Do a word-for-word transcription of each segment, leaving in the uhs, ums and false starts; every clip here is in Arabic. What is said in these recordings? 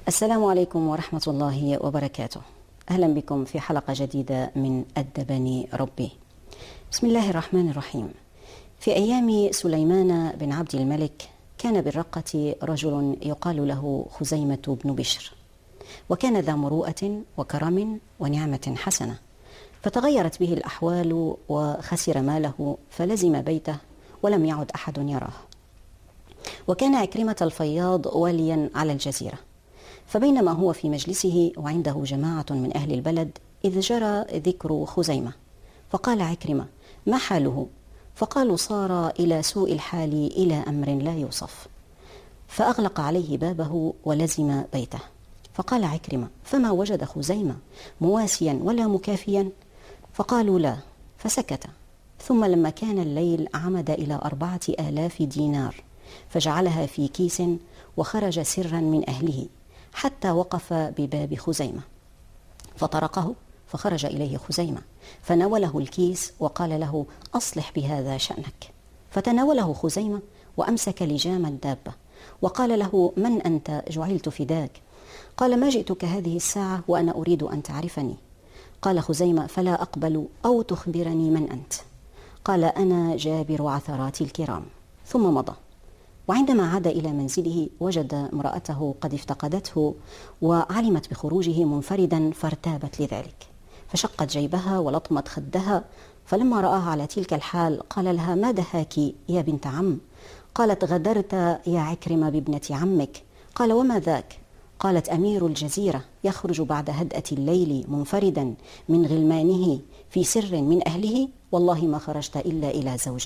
السلام عليكم ورحمة الله وبركاته. أهلا بكم في حلقة جديدة من أدبني ربي. بسم الله الرحمن الرحيم. في أيام سليمان بن عبد الملك كان بالرقة رجل يقال له خزيمة بن بشر، وكان ذا مروءة وكرم ونعمة حسنة، فتغيرت به الأحوال وخسر ماله فلزم بيته ولم يعد أحد يراه. وكان عكرمة الفياض واليا على الجزيرة، فبينما هو في مجلسه وعنده جماعة من أهل البلد إذ جرى ذكر خزيمة، فقال عكرمة: ما حاله؟ فقالوا: صار إلى سوء الحال إلى أمر لا يوصف. فأغلق عليه بابه ولزم بيته. فقال عكرمة: فما وجد خزيمة مواسيا ولا مكافيا؟ فقالوا: لا. فسكت. ثم لما كان الليل عمد إلى أربعة آلاف دينار، فجعلها في كيس وخرج سرا من أهله حتى وقف بباب خزيمة، فطرقه فخرج إليه خزيمة، فناوله الكيس وقال له: أصلح بهذا شأنك. فتناوله خزيمة وأمسك لجام الدابة وقال له: من أنت؟ جعلت فداك. قال: ما جئتك هذه الساعة وأنا أريد أن تعرفني. قال خزيمة: فلا أقبل أو تخبرني من أنت. قال: أنا جابر عثرات الكرام. ثم مضى. وعندما عاد إلى منزله وجد امرأته قد افتقدته وعلمت بخروجه منفردا فارتابت لذلك، فشقت جيبها ولطمت خدها. فلما رآها على تلك الحال قال لها: ما دهاك يا بنت عم؟ قالت: غدرت يا عكرمة بابنة عمك. قال: وما ذاك؟ قالت: أمير الجزيرة يخرج بعد هدأة الليل منفردا من غلمانه في سر من أهله، والله ما خرجت إلا إلى زوجة.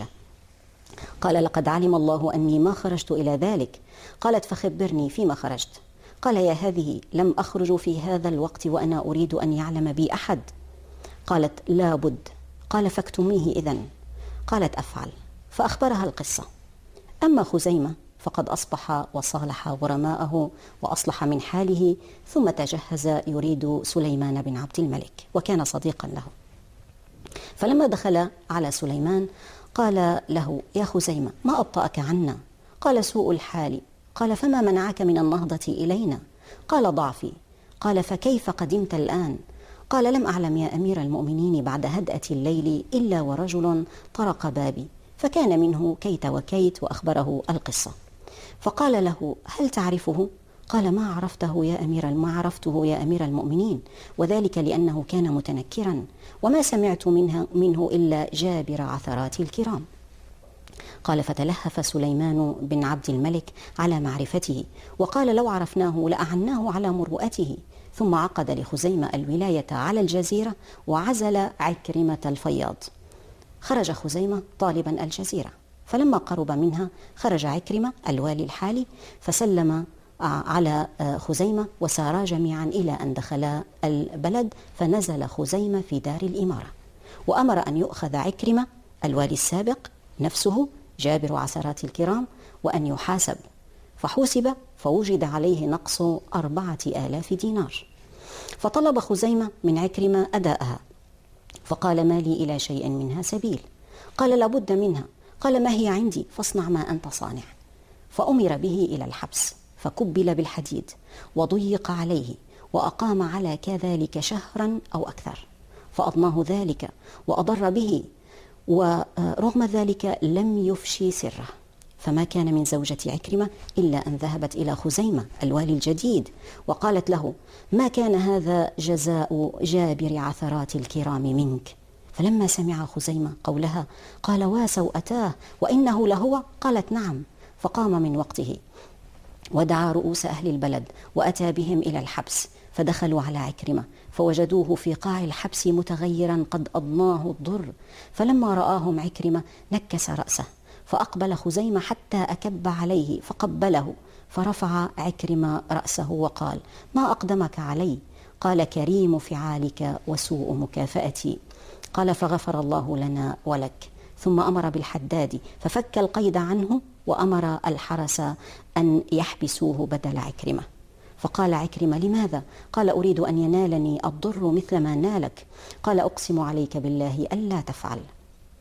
قال: لقد علم الله أني ما خرجت إلى ذلك. قالت: فخبرني فيما خرجت. قال: يا هذه لم أخرج في هذا الوقت وأنا أريد أن يعلم بي أحد. قالت: لا بد. قال: فاكتميه إذن. قالت: أفعل. فأخبرها القصة. أما خزيمة فقد أصبح وصالح غرماءه وأصلح من حاله، ثم تجهز يريد سليمان بن عبد الملك، وكان صديقا له. فلما دخل على سليمان قال له: يا خزيمة، ما أبطأك عنا؟ قال: سوء الحال. قال: فما منعك من النهضة إلينا؟ قال: ضعفي. قال: فكيف قدمت الآن؟ قال: لم أعلم يا أمير المؤمنين بعد هدأة الليل إلا ورجل طرق بابي، فكان منه كيت وكيت، وأخبره القصة. فقال له: هل تعرفه؟ قال: ما عرفته يا أمير ما عرفته يا أمير المؤمنين، وذلك لأنه كان متنكرا، وما سمعت منه, منه إلا جابر عثرات الكرام. قال: فتلهف سليمان بن عبد الملك على معرفته، وقال: لو عرفناه لأعناه على مروءته. ثم عقد لخزيمة الولاية على الجزيرة وعزل عكرمة الفياض. خرج خزيمة طالبا الجزيرة، فلما قرب منها خرج عكرمة الوالي الحالي فسلم على خزيمة، وسارا جميعا إلى أن دخلا البلد، فنزل خزيمة في دار الإمارة، وأمر أن يؤخذ عكرمة الوالي السابق نفسه جابر عثرات الكرام وأن يحاسب. فحوسب فوجد عليه نقص أربعة آلاف دينار. فطلب خزيمة من عكرمة أداءها، فقال: ما لي إلى شيء منها سبيل. قال: لابد منها. قال: ما هي عندي؟ فاصنع ما أنت صانع. فأمر به إلى الحبس، فكبل بالحديد وضيق عليه، وأقام على كذلك شهرا أو أكثر، فأضناه ذلك وأضر به، ورغم ذلك لم يفشي سره. فما كان من زوجة عكرمة إلا أن ذهبت إلى خزيمة الوالي الجديد وقالت له: ما كان هذا جزاء جابر عثرات الكرام منك؟ فلما سمع خزيمة قولها قال: واسوءتاه وإنه لهو؟ قالت: نعم. فقام من وقته ودعا رؤوس أهل البلد وأتى بهم إلى الحبس، فدخلوا على عكرمة فوجدوه في قاع الحبس متغيرا قد أضناه الضر. فلما رآهم عكرمة نكس رأسه، فأقبل خزيمة حتى أكب عليه فقبله، فرفع عكرمة رأسه وقال: ما أقدمك علي؟ قال: كريم فعالك وسوء مكافأتي. قال: فغفر الله لنا ولك. ثم أمر بالحداد ففك القيد عنه، وأمر الحرس أن يحبسوه بدل عكرمة. فقال عكرمة: لماذا؟ قال: أريد أن ينالني الضر مثل ما نالك. قال: أقسم عليك بالله ألا تفعل.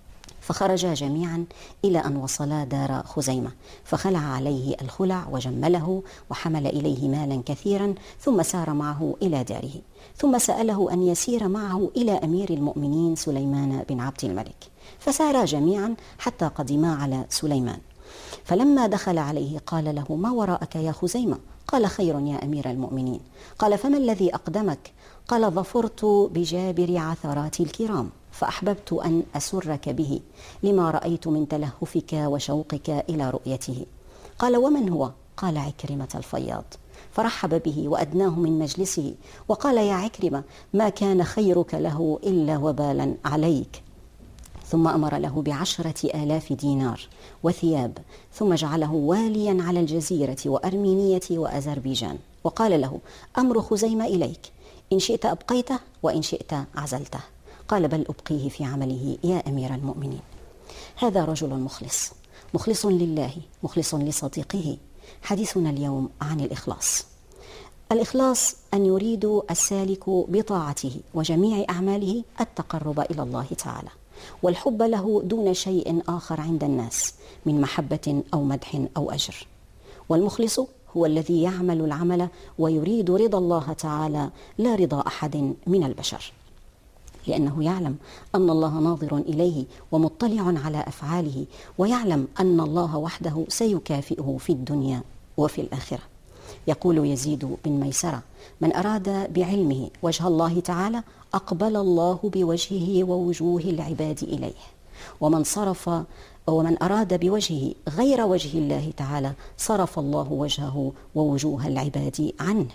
فخرجا جميعا إلى أن وصلا دار خزيمة، فخلع عليه الخلع وجمله وحمل إليه مالا كثيرا، ثم سار معه إلى داره، ثم سأله أن يسير معه إلى أمير المؤمنين سليمان بن عبد الملك، فسارا جميعا حتى قدما على سليمان. فلما دخل عليه قال له: ما وراءك يا خزيمة؟ قال: خير يا أمير المؤمنين. قال: فما الذي أقدمك؟ قال: ظفرت بجابر عثرات الكرام، فأحببت أن أسرك به لما رأيت من تلهفك وشوقك إلى رؤيته. قال: ومن هو؟ قال: عكرمة الفياض. فرحب به وأدناه من مجلسه وقال: يا عكرمة، ما كان خيرك له إلا وبالا عليك. ثم أمر له بعشرة آلاف دينار وثياب، ثم جعله واليا على الجزيرة وأرمينية وأذربيجان، وقال له: أمر خزيمة إليك، إن شئت أبقيته وإن شئت عزلته. قال: بل أبقيه في عمله يا أمير المؤمنين. هذا رجل مخلص، مخلص لله، مخلص لصديقه. حديثنا اليوم عن الإخلاص. الإخلاص أن يريد السالك بطاعته وجميع أعماله التقرب إلى الله تعالى، والحب له دون شيء آخر عند الناس من محبة أو مدح أو أجر. والمخلص هو الذي يعمل العمل ويريد رضا الله تعالى لا رضا أحد من البشر، لأنه يعلم أن الله ناظر إليه ومطلع على أفعاله، ويعلم أن الله وحده سيكافئه في الدنيا وفي الآخرة. يقول يزيد بن ميسرة: من أراد بعلمه وجه الله تعالى أقبل الله بوجهه ووجوه العباد إليه، ومن صرف ومن أراد بوجهه غير وجه الله تعالى صرف الله وجهه ووجوه العباد عنه.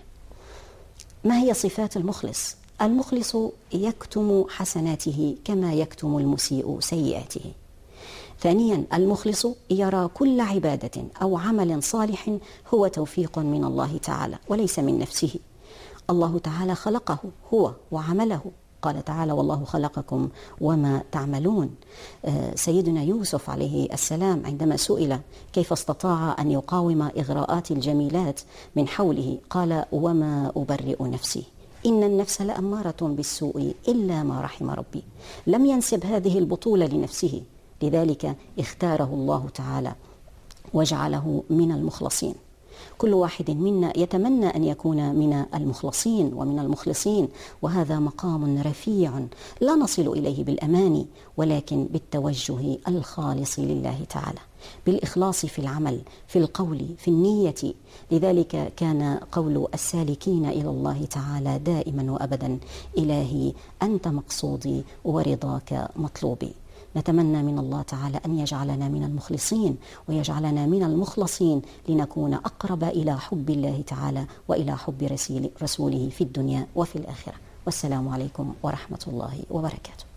ما هي صفات المخلص؟ المخلص يكتم حسناته كما يكتم المسيء سيئاته. ثانيا، المخلص يرى كل عبادة أو عمل صالح هو توفيق من الله تعالى وليس من نفسه. الله تعالى خلقه هو وعمله، قال تعالى: والله خلقكم وما تعملون. سيدنا يوسف عليه السلام عندما سئل كيف استطاع أن يقاوم إغراءات الجميلات من حوله قال: وما أبرئ نفسي إن النفس لأمارة بالسوء إلا ما رحم ربي. لم ينسب هذه البطولة لنفسه، لذلك اختاره الله تعالى وجعله من المخلصين. كل واحد منا يتمنى أن يكون من المخلصين ومن المخلصين، وهذا مقام رفيع لا نصل إليه بالأماني، ولكن بالتوجه الخالص لله تعالى، بالإخلاص في العمل، في القول، في النية. لذلك كان قول السالكين إلى الله تعالى دائما وأبدا: إلهي أنت مقصودي ورضاك مطلوبي. نتمنى من الله تعالى أن يجعلنا من المخلصين ويجعلنا من المخلصين، لنكون أقرب إلى حب الله تعالى وإلى حب رسوله في الدنيا وفي الآخرة. والسلام عليكم ورحمة الله وبركاته.